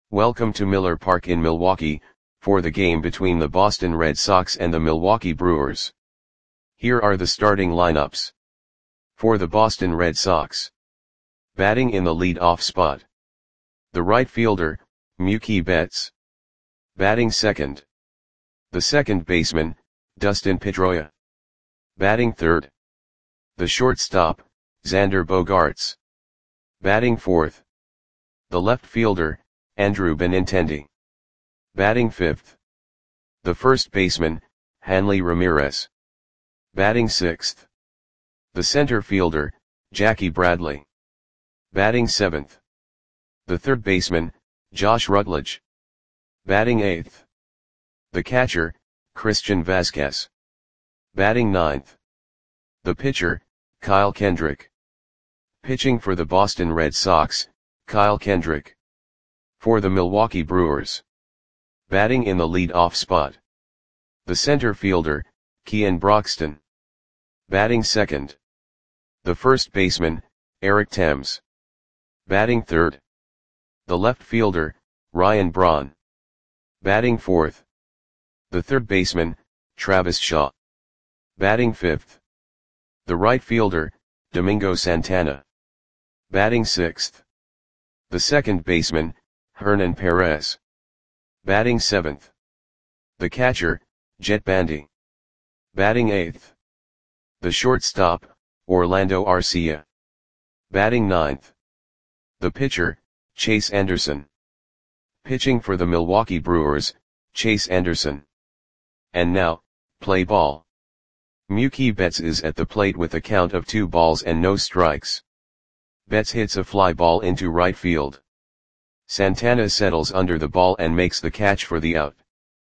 Welcome to Miller Park in Milwaukee, for the game between the Boston Red Sox and the Milwaukee Brewers. Here are the starting lineups. For the Boston Red Sox. Batting in the lead-off spot. The right fielder, Mookie Betts. Batting second. The second baseman, Dustin Pedroia. Batting third. The shortstop, Xander Bogaerts. Batting fourth. The left fielder, Andrew Benintendi. Batting fifth. The first baseman, Hanley Ramirez. Batting sixth. The center fielder, Jackie Bradley. Batting seventh. The third baseman, Josh Rutledge. Batting eighth. The catcher, Christian Vazquez. Batting ninth. The pitcher, Kyle Kendrick. Pitching for the Boston Red Sox, Kyle Kendrick. For the Milwaukee Brewers. Batting in the lead-off spot. The center fielder, Kean Broxton. Batting second. The first baseman, Eric Thames. Batting third. The left fielder, Ryan Braun. Batting fourth. The third baseman, Travis Shaw. Batting fifth. The right fielder, Domingo Santana. Batting sixth. The second baseman, Hernan Perez. Batting seventh. The catcher, Jett Bandy. Batting eighth. The shortstop, Orlando Arcia. Batting ninth. The pitcher, Chase Anderson. Pitching for the Milwaukee Brewers, Chase Anderson. And now, play ball. Mookie Betts is at the plate with a count of 2 balls and no strikes. Betts hits a fly ball into right field. Santana settles under the ball and makes the catch for the out.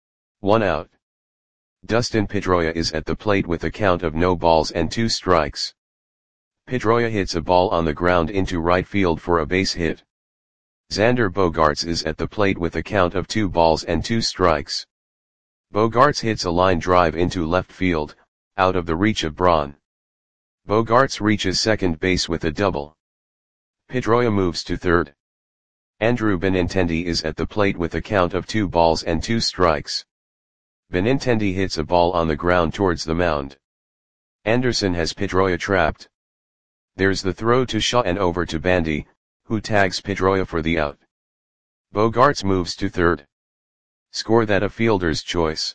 1 out. Dustin Pedroia is at the plate with a count of no balls and 2 strikes. Pedroia hits a ball on the ground into right field for a base hit. Xander Bogaerts is at the plate with a count of 2 balls and 2 strikes. Bogaerts hits a line drive into left field, out of the reach of Braun. Bogaerts reaches second base with a double. Pedroia moves to third. Andrew Benintendi is at the plate with a count of 2 balls and 2 strikes. Benintendi hits a ball on the ground towards the mound. Anderson has Pedroia trapped. There's the throw to Shaw and over to Bandy, who tags Pedroia for the out. Bogaerts moves to third. Score that a fielder's choice.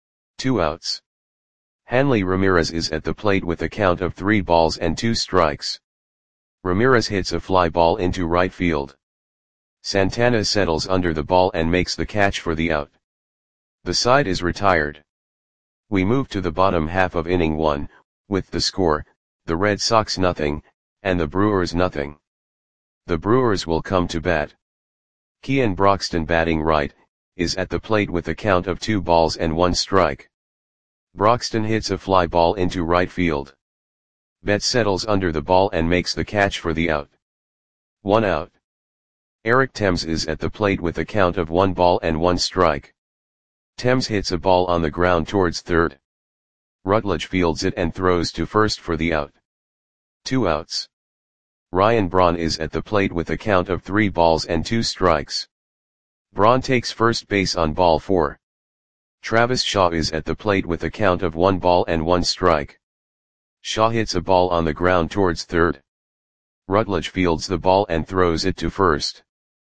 2 outs. Hanley Ramirez is at the plate with a count of 3 balls and 2 strikes. Ramirez hits a fly ball into right field. Santana settles under the ball and makes the catch for the out. The side is retired. We move to the bottom half of inning 1, with the score, the Red Sox nothing, and the Brewers nothing. The Brewers will come to bat. Kean Broxton batting right, is at the plate with a count of 2 balls and 1 strike. Broxton hits a fly ball into right field. Betts settles under the ball and makes the catch for the out. 1 out. Eric Thames is at the plate with a count of 1 ball and 1 strike. Thames hits a ball on the ground towards third. Rutledge fields it and throws to first for the out. 2 outs. Ryan Braun is at the plate with a count of 3 balls and 2 strikes. Braun takes first base on ball 4. Travis Shaw is at the plate with a count of 1 ball and 1 strike. Shaw hits a ball on the ground towards third. Rutledge fields the ball and throws it to first.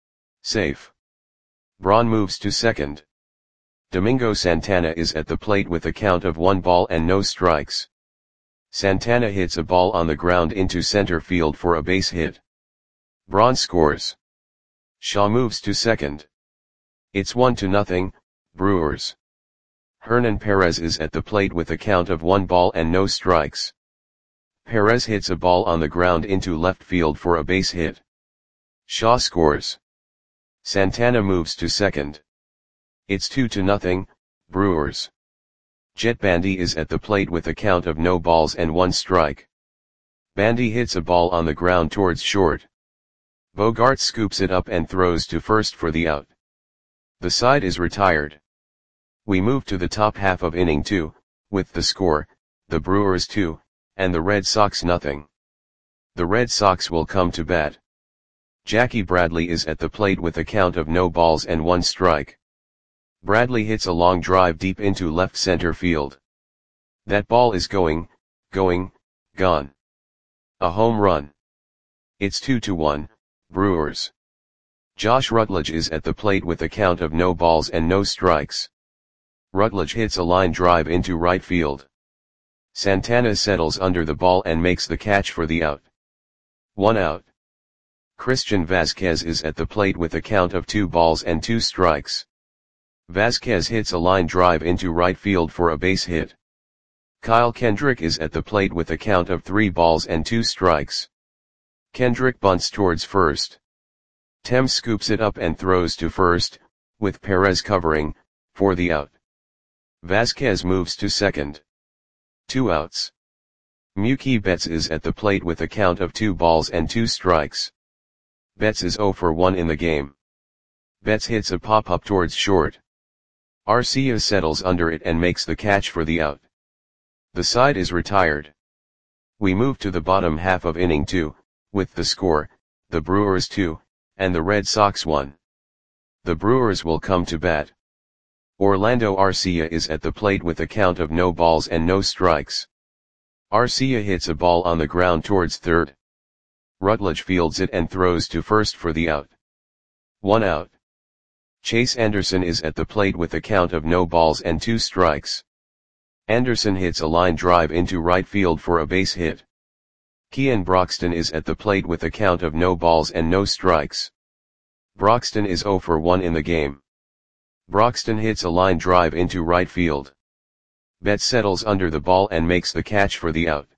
Safe. Braun moves to second. Domingo Santana is at the plate with a count of 1 ball and no strikes. Santana hits a ball on the ground into center field for a base hit. Braun scores. Shaw moves to second. It's 1-0, Brewers. Hernan Perez is at the plate with a count of 1 ball and no strikes. Perez hits a ball on the ground into left field for a base hit. Shaw scores. Santana moves to second. It's 2-0, Brewers. Jett Bandy is at the plate with a count of no balls and 1 strike. Bandy hits a ball on the ground towards short. Bogaerts scoops it up and throws to first for the out. The side is retired. We move to the top half of inning 2, with the score, the Brewers 2, and the Red Sox nothing. The Red Sox will come to bat. Jackie Bradley is at the plate with a count of no balls and 1 strike. Bradley hits a long drive deep into left center field. That ball is gone. A home run. It's 2-1, Brewers. Josh Rutledge is at the plate with a count of no balls and no strikes. Rutledge hits a line drive into right field. Santana settles under the ball and makes the catch for the out. 1 out. Christian Vazquez is at the plate with a count of 2 balls and 2 strikes. Vazquez hits a line drive into right field for a base hit. Kyle Kendrick is at the plate with a count of 3 balls and 2 strikes. Kendrick bunts towards first. Thames scoops it up and throws to first, with Perez covering, for the out. Vazquez moves to second. 2 outs. Mookie Betts is at the plate with a count of 2 balls and 2 strikes. Betts is 0 for 1 in the game. Betts hits a pop-up towards short. Arcia settles under it and makes the catch for the out. The side is retired. We move to the bottom half of inning 2, with the score, the Brewers 2, and the Red Sox 1. The Brewers will come to bat. Orlando Arcia is at the plate with a count of no balls and no strikes. Arcia hits a ball on the ground towards third. Rutledge fields it and throws to first for the out. 1 out. Chase Anderson is at the plate with a count of no balls and 2 strikes. Anderson hits a line drive into right field for a base hit. Kean Broxton is at the plate with a count of no balls and no strikes. Broxton is 0 for 1 in the game. Broxton hits a line drive into right field. Betts settles under the ball and makes the catch for the out.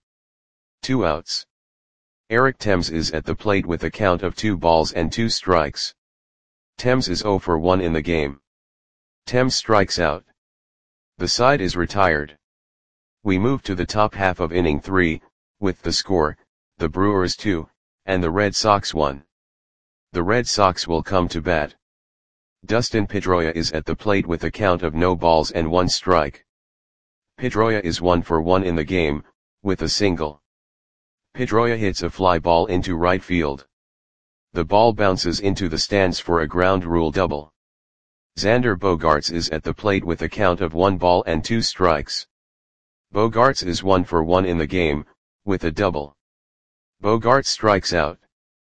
2 outs. Eric Thames is at the plate with a count of 2 balls and 2 strikes. Thames is 0 for 1 in the game. Thames strikes out. The side is retired. We move to the top half of inning 3, with the score, the Brewers 2, and the Red Sox 1. The Red Sox will come to bat. Dustin Pedroia is at the plate with a count of no balls and 1 strike. Pedroia is 1 for 1 in the game, with a single. Pedroia hits a fly ball into right field. The ball bounces into the stands for a ground rule double. Xander Bogaerts is at the plate with a count of 1 ball and 2 strikes. Bogaerts is 1 for 1 in the game, with a double. Bogaerts strikes out.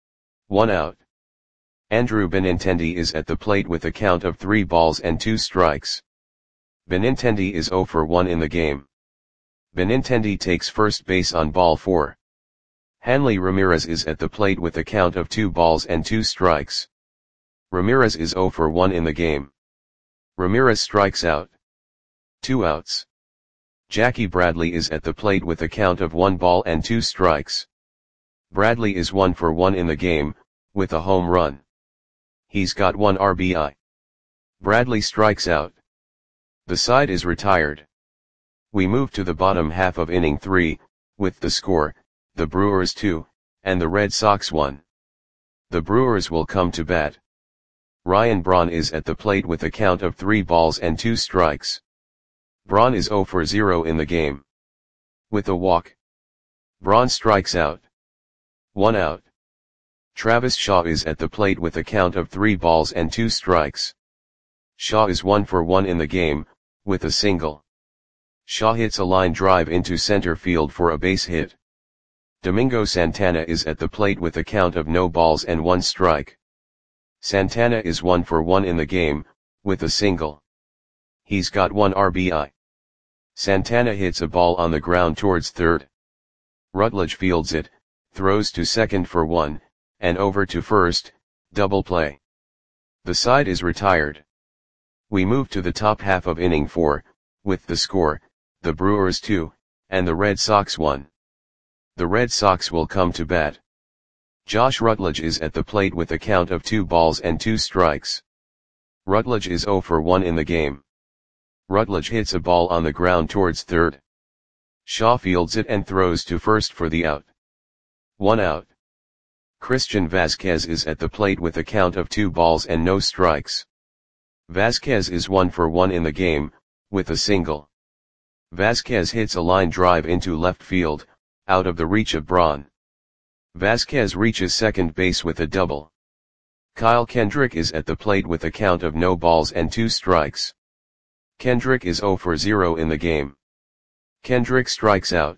1 out. Andrew Benintendi is at the plate with a count of 3 balls and 2 strikes. Benintendi is 0 for 1 in the game. Benintendi takes first base on ball 4. Hanley Ramirez is at the plate with a count of 2 balls and 2 strikes. Ramirez is 0 for 1 in the game. Ramirez strikes out. 2 outs. Jackie Bradley is at the plate with a count of 1 ball and 2 strikes. Bradley is 1 for 1 in the game, with a home run. He's got 1 RBI. Bradley strikes out. The side is retired. We move to the bottom half of inning 3, with the score, the Brewers 2, and the Red Sox 1. The Brewers will come to bat. Ryan Braun is at the plate with a count of 3 balls and 2 strikes. Braun is 0 for 0 in the game. With a walk. Braun strikes out. 1 out. Travis Shaw is at the plate with a count of 3 balls and 2 strikes. Shaw is 1 for 1 in the game, with a single. Shaw hits a line drive into center field for a base hit. Domingo Santana is at the plate with a count of no balls and 1 strike. Santana is 1 for 1 in the game, with a single. He's got 1 RBI. Santana hits a ball on the ground towards third. Rutledge fields it, throws to second for 1, and over to first, double play. The side is retired. We move to the top half of inning 4, with the score, the Brewers 2, and the Red Sox 1. The Red Sox will come to bat. Josh Rutledge is at the plate with a count of 2 balls and 2 strikes. Rutledge is 0 for 1 in the game. Rutledge hits a ball on the ground towards third. Shaw fields it and throws to first for the out. 1 out. Christian Vazquez is at the plate with a count of 2 balls and no strikes. Vazquez is 1 for 1 in the game, with a single. Vazquez hits a line drive into left field, out of the reach of Braun. Vazquez reaches second base with a double. Kyle Kendrick is at the plate with a count of no balls and 2 strikes. Kendrick is 0 for 0 in the game. Kendrick strikes out.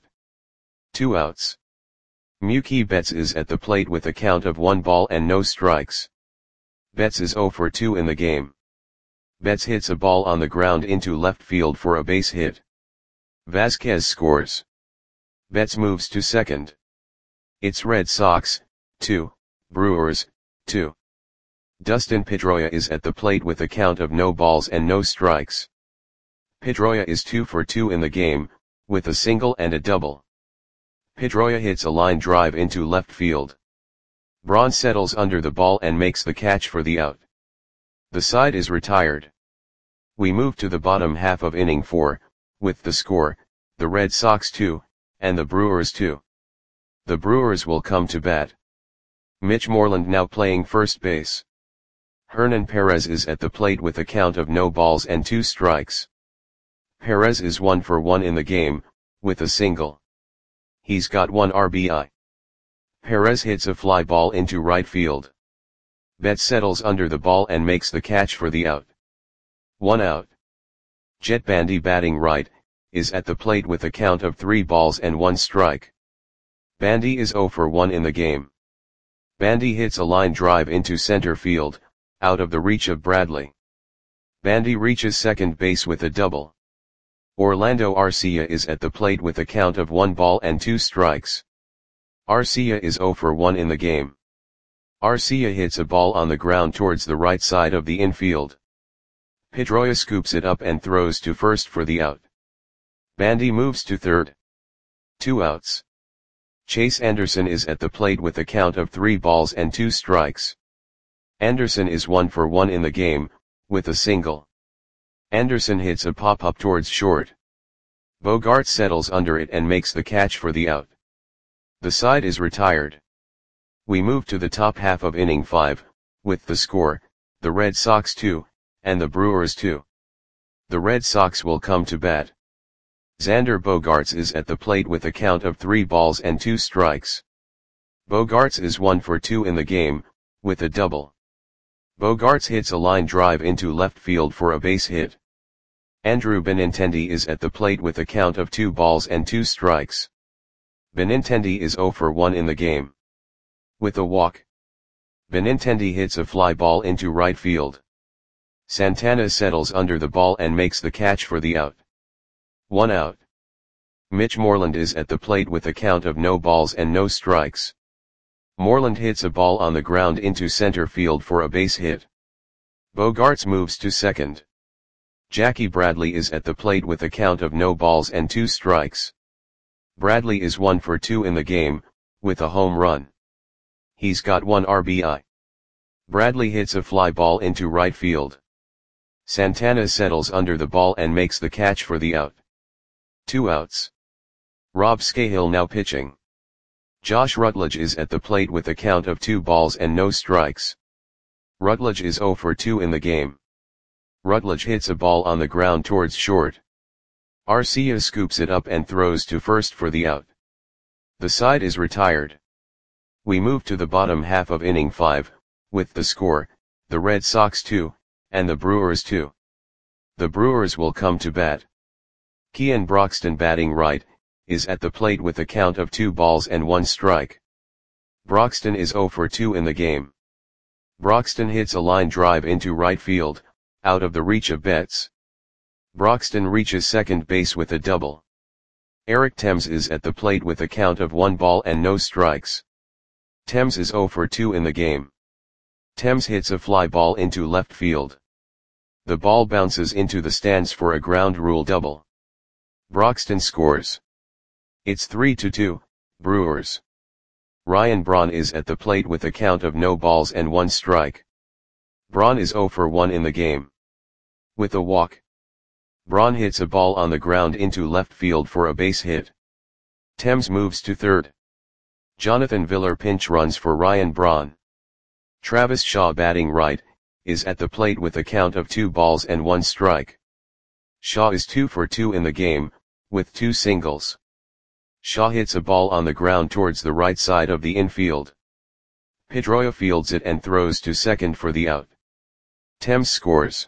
2 outs. Mookie Betts is at the plate with a count of 1 ball and no strikes. Betts is 0 for 2 in the game. Betts hits a ball on the ground into left field for a base hit. Vasquez scores. Betts moves to second. It's Red Sox, 2, Brewers, 2. Dustin Pedroia is at the plate with a count of no balls and no strikes. Pedroia is 2 for 2 in the game, with a single and a double. Pedroia hits a line drive into left field. Braun settles under the ball and makes the catch for the out. The side is retired. We move to the bottom half of inning 4, with the score, the Red Sox 2, and the Brewers 2. The Brewers will come to bat. Mitch Moreland now playing first base. Hernan Perez is at the plate with a count of no balls and 2 strikes. Perez is 1 for 1 in the game, with a single. He's got 1 RBI. Perez hits a fly ball into right field. Betts settles under the ball and makes the catch for the out. 1 out. Jett Bandy batting right, is at the plate with a count of 3 balls and 1 strike. Bandy is 0 for 1 in the game. Bandy hits a line drive into center field, out of the reach of Bradley. Bandy reaches second base with a double. Orlando Arcia is at the plate with a count of 1 ball and 2 strikes. Arcia is 0 for 1 in the game. Arcia hits a ball on the ground towards the right side of the infield. Pedroia scoops it up and throws to first for the out. Bandy moves to third. 2 outs. Chase Anderson is at the plate with a count of 3 balls and 2 strikes. Anderson is 1 for 1 in the game, with a single. Anderson hits a pop-up towards short. Bogart settles under it and makes the catch for the out. The side is retired. We move to the top half of inning 5, with the score, the Red Sox 2, and the Brewers 2. The Red Sox will come to bat. Xander Bogaerts is at the plate with a count of 3 balls and 2 strikes. Bogaerts is 1 for 2 in the game, with a double. Bogaerts hits a line drive into left field for a base hit. Andrew Benintendi is at the plate with a count of 2 balls and 2 strikes. Benintendi is 0 for 1 in the game. With a walk. Benintendi hits a fly ball into right field. Santana settles under the ball and makes the catch for the out. 1 out. Mitch Moreland is at the plate with a count of no balls and no strikes. Moreland hits a ball on the ground into center field for a base hit. Bogaerts moves to second. Jackie Bradley is at the plate with a count of no balls and 2 strikes. Bradley is 1 for 2 in the game, with a home run. He's got 1 RBI. Bradley hits a fly ball into right field. Santana settles under the ball and makes the catch for the out. 2 outs. Rob Scahill now pitching. Josh Rutledge is at the plate with a count of 2 balls and no strikes. Rutledge is 0 for 2 in the game. Rutledge hits a ball on the ground towards short. Arcia scoops it up and throws to first for the out. The side is retired. We move to the bottom half of inning 5, with the score, the Red Sox 2, and the Brewers 2. The Brewers will come to bat. Kean Broxton batting right, is at the plate with a count of 2 balls and 1 strike. Broxton is 0 for 2 in the game. Broxton hits a line drive into right field, out of the reach of Betts. Broxton reaches second base with a double. Eric Thames is at the plate with a count of 1 ball and no strikes. Thames is 0 for 2 in the game. Thames hits a fly ball into left field. The ball bounces into the stands for a ground rule double. Broxton scores. It's 3-2, Brewers. Ryan Braun is at the plate with a count of no balls and 1 strike. Braun is 0 for 1 in the game. With a walk. Braun hits a ball on the ground into left field for a base hit. Thames moves to third. Jonathan Villar pinch runs for Ryan Braun. Travis Shaw batting right, is at the plate with a count of 2 balls and 1 strike. Shaw is 2 for 2 in the game, with 2 singles. Shaw hits a ball on the ground towards the right side of the infield. Pedroia fields it and throws to second for the out. Thames scores.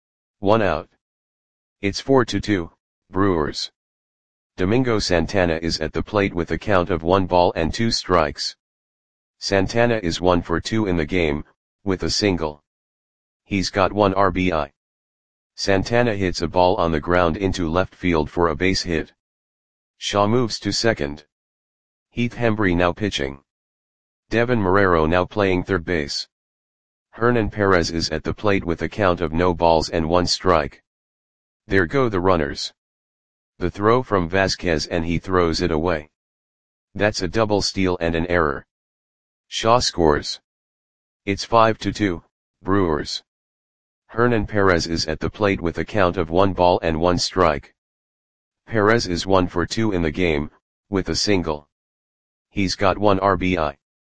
1 out. It's 4-2, Brewers. Domingo Santana is at the plate with a count of 1 ball and 2 strikes. Santana is 1 for 2 in the game, with a single. He's got 1 RBI. Santana hits a ball on the ground into left field for a base hit. Shaw moves to second. Heath Hembree now pitching. Devin Marrero now playing third base. Hernan Perez is at the plate with a count of no balls and 1 strike. There go the runners. The throw from Vasquez and he throws it away. That's a double steal and an error. Shaw scores. It's 5-2, Brewers. Hernan Perez is at the plate with a count of 1 ball and 1 strike. Perez is 1 for 2 in the game, with a single. He's got 1 RBI.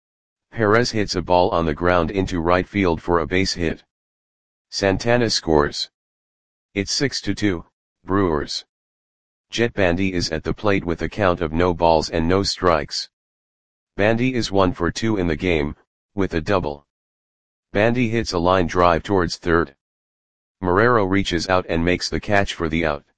Perez hits a ball on the ground into right field for a base hit. Santana scores. It's 6-2, Brewers. Jet Bandy is at the plate with a count of no balls and no strikes. Bandy is 1 for 2 in the game, with a double. Bandy hits a line drive towards third. Marrero reaches out and makes the catch for the out.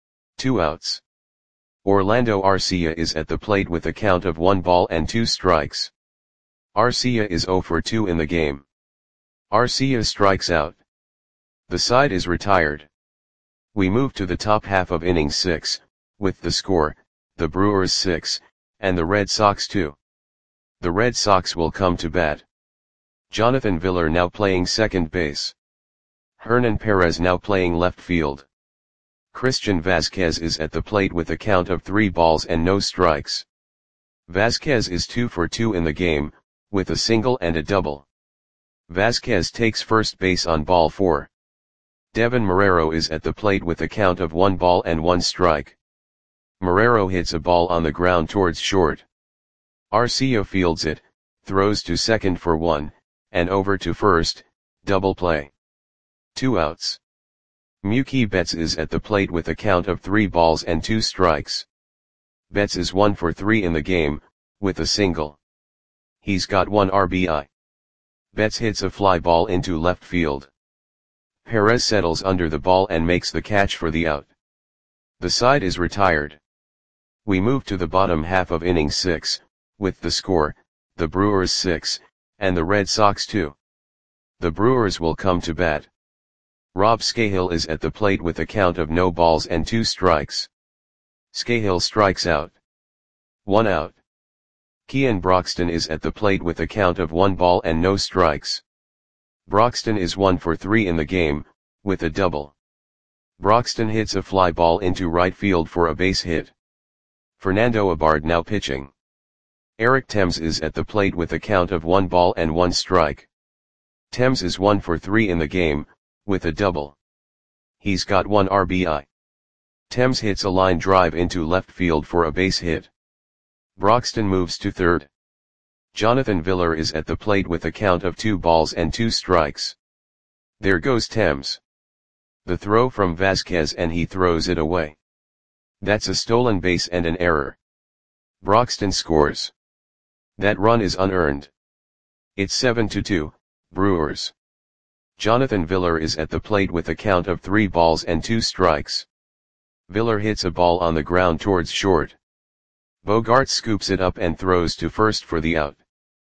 2 outs. Orlando Arcia is at the plate with a count of 1 ball and 2 strikes. Arcia is 0 for 2 in the game. Arcia strikes out. The side is retired. We move to the top half of inning 6, with the score, the Brewers 6, and the Red Sox 2. The Red Sox will come to bat. Jonathan Villar now playing second base. Hernan Perez now playing left field. Christian Vasquez is at the plate with a count of 3 balls and no strikes. Vasquez is 2 for 2 in the game, with a single and a double. Vasquez takes first base on ball 4. Devin Marrero is at the plate with a count of 1 ball and 1 strike. Marrero hits a ball on the ground towards short. Arcia fields it, throws to second for 1, and over to first, double play. 2 outs. Mookie Betts is at the plate with a count of 3 balls and 2 strikes. Betts is 1 for 3 in the game, with a single. He's got 1 RBI. Betts hits a fly ball into left field. Perez settles under the ball and makes the catch for the out. The side is retired. We move to the bottom half of inning 6, with the score, the Brewers 6, and the Red Sox 2. The Brewers will come to bat. Rob Scahill is at the plate with a count of no balls and 2 strikes. Scahill strikes out. 1 out. Kean Broxton is at the plate with a count of 1 ball and no strikes. Broxton is 1 for 3 in the game, with a double. Broxton hits a fly ball into right field for a base hit. Fernando Abad now pitching. Eric Thames is at the plate with a count of 1 ball and 1 strike. Thames is 1 for 3 in the game, with a double. He's got 1 RBI. Thames hits a line drive into left field for a base hit. Broxton moves to third. Jonathan Villar is at the plate with a count of 2 balls and 2 strikes. There goes Thames. The throw from Vasquez and he throws it away. That's a stolen base and an error. Broxton scores. That run is unearned. It's 7-2, Brewers. Jonathan Villar is at the plate with a count of 3 balls and 2 strikes. Villar hits a ball on the ground towards short. Bogaerts scoops it up and throws to first for the out.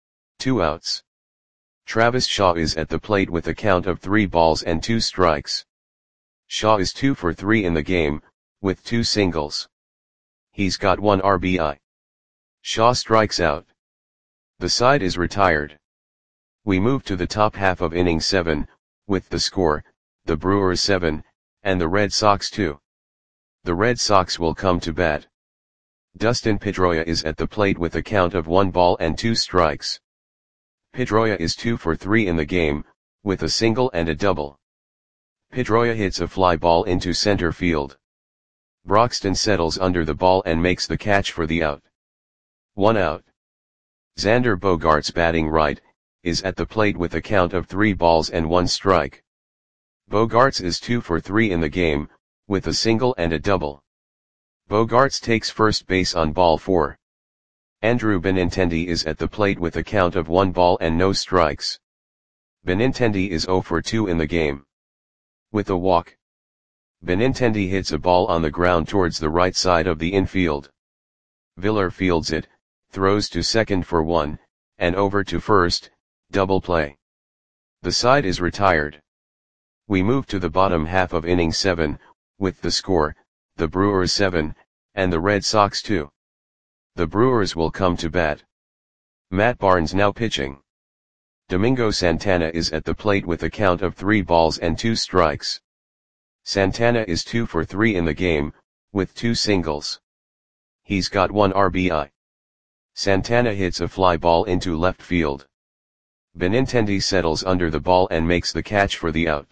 2 outs. Travis Shaw is at the plate with a count of 3 balls and 2 strikes. Shaw is 2 for 3 in the game, with 2 singles. He's got 1 RBI. Shaw strikes out. The side is retired. We move to the top half of inning 7, with the score, the Brewers 7, and the Red Sox 2. The Red Sox will come to bat. Dustin Pedroia is at the plate with a count of 1 ball and 2 strikes. Pedroia is 2 for 3 in the game, with a single and a double. Pedroia hits a fly ball into center field. Broxton settles under the ball and makes the catch for the out. 1 out. Xander Bogaerts batting right, is at the plate with a count of 3 balls and 1 strike. Bogaerts is 2 for 3 in the game, with a single and a double. Bogaerts takes first base on ball 4. Andrew Benintendi is at the plate with a count of 1 ball and no strikes. Benintendi is 0 for 2 in the game. With a walk, Benintendi hits a ball on the ground towards the right side of the infield. Villar fields it, throws to second for 1, and over to first, double play. The side is retired. We move to the bottom half of inning 7, with the score, the Brewers 7, and the Red Sox 2. The Brewers will come to bat. Matt Barnes now pitching. Domingo Santana is at the plate with a count of 3 balls and 2 strikes. Santana is 2 for 3 in the game, with 2 singles. He's got 1 RBI. Santana hits a fly ball into left field. Benintendi settles under the ball and makes the catch for the out.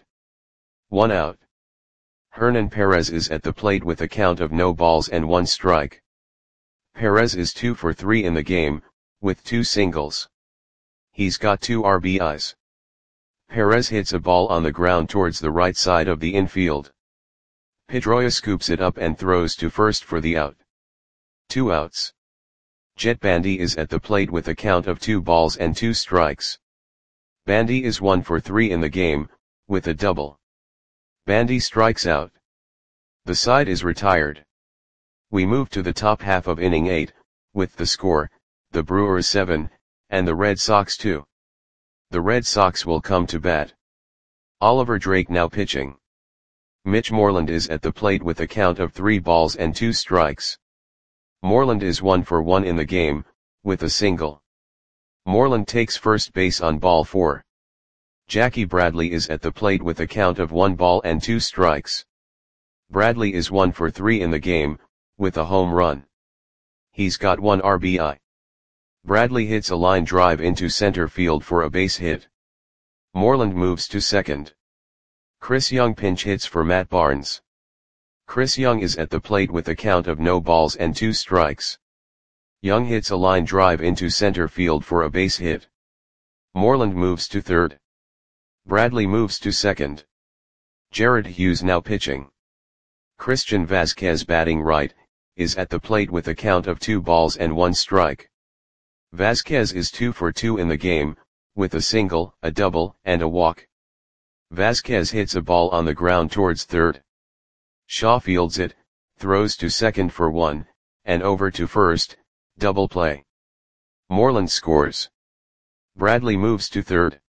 1 out. Hernan Perez is at the plate with a count of no balls and 1 strike. Perez is 2 for 3 in the game, with 2 singles. He's got 2 RBIs. Perez hits a ball on the ground towards the right side of the infield. Pedroia scoops it up and throws to first for the out. 2 outs. Jet Bandy is at the plate with a count of 2 balls and 2 strikes. Bandy is 1 for 3 in the game, with a double. Bandy strikes out. The side is retired. We move to the top half of inning 8, with the score, the Brewers 7, and the Red Sox 2. The Red Sox will come to bat. Oliver Drake now pitching. Mitch Moreland is at the plate with a count of 3 balls and 2 strikes. Moreland is 1 for 1 in the game, with a single. Moreland takes first base on ball 4. Jackie Bradley is at the plate with a count of 1 ball and 2 strikes. Bradley is 1 for 3 in the game, with a home run. He's got 1 RBI. Bradley hits a line drive into center field for a base hit. Moreland moves to second. Chris Young pinch hits for Matt Barnes. Chris Young is at the plate with a count of no balls and 2 strikes. Young hits a line drive into center field for a base hit. Moreland moves to third. Bradley moves to second. Jared Hughes now pitching. Christian Vasquez batting right, is at the plate with a count of 2 balls and 1 strike. Vasquez is 2 for 2 in the game, with a single, a double, and a walk. Vasquez hits a ball on the ground towards third. Shaw fields it, throws to second for 1, and over to first, double play. Moreland scores. Bradley moves to third.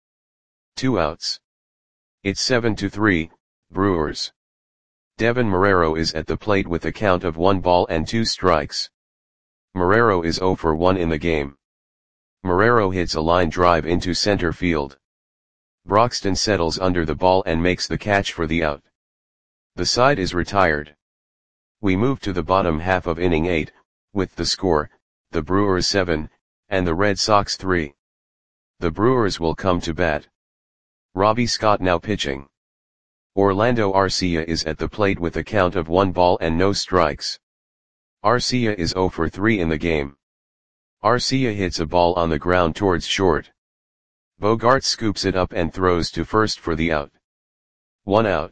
2 outs. It's 7-3, Brewers. Devin Marrero is at the plate with a count of 1 ball and 2 strikes. Marrero is 0 for 1 in the game. Marrero hits a line drive into center field. Broxton settles under the ball and makes the catch for the out. The side is retired. We move to the bottom half of inning 8, with the score, the Brewers 7, and the Red Sox 3. The Brewers will come to bat. Robbie Scott now pitching. Orlando Arcia is at the plate with a count of 1 ball and no strikes. Arcia is 0 for 3 in the game. Arcia hits a ball on the ground towards short. Bogart scoops it up and throws to first for the out. 1 out.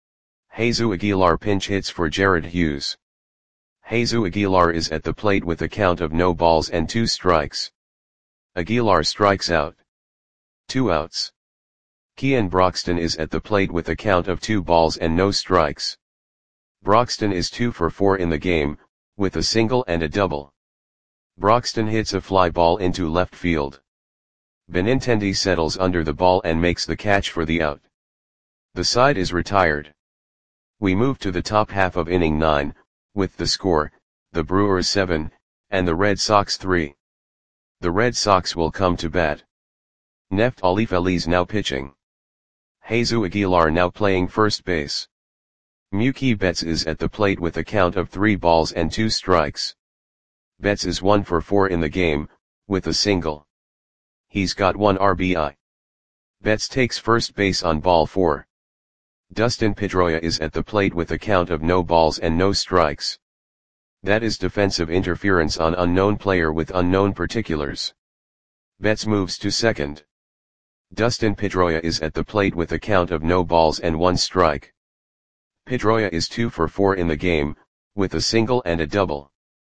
Jesus Aguilar pinch hits for Jared Hughes. Jesus Aguilar is at the plate with a count of no balls and 2 strikes. Aguilar strikes out. 2 outs. Kean Broxton is at the plate with a count of 2 balls and no strikes. Broxton is 2 for 4 in the game, with a single and a double. Broxton hits a fly ball into left field. Benintendi settles under the ball and makes the catch for the out. The side is retired. We move to the top half of inning 9, with the score, the Brewers 7, and the Red Sox 3. The Red Sox will come to bat. Neftali Feliz now pitching. Jesus Aguilar now playing first base. Mookie Betts is at the plate with a count of 3 balls and 2 strikes. Betts is 1 for 4 in the game, with a single. He's got 1 RBI. Betts takes first base on ball 4. Dustin Pedroia is at the plate with a count of no balls and no strikes. That is defensive interference on unknown player with unknown particulars. Betts moves to second. Dustin Pedroia is at the plate with a count of no balls and 1 strike. Pedroia is 2 for 4 in the game, with a single and a double.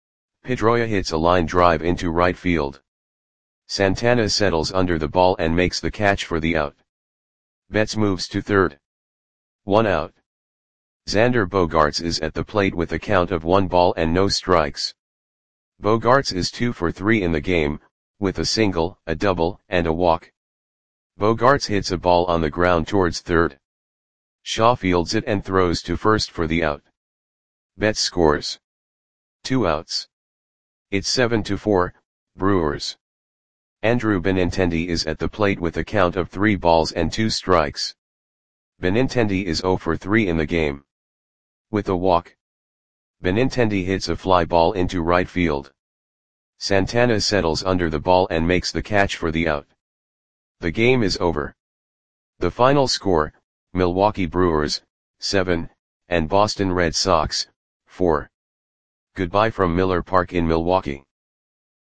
Pedroia hits a line drive into right field. Santana settles under the ball and makes the catch for the out. Betts moves to third. 1 out. Xander Bogaerts is at the plate with a count of 1 ball and no strikes. Bogaerts is 2 for 3 in the game, with a single, a double, and a walk. Bogaerts hits a ball on the ground towards third. Shaw fields it and throws to first for the out. Betts scores. 2 outs. It's 7-4, Brewers. Andrew Benintendi is at the plate with a count of 3 balls and 2 strikes. Benintendi is 0 for 3 in the game. With a walk, Benintendi hits a fly ball into right field. Santana settles under the ball and makes the catch for the out. The game is over. The final score, Milwaukee Brewers, 7, and Boston Red Sox, 4. Goodbye from Miller Park in Milwaukee.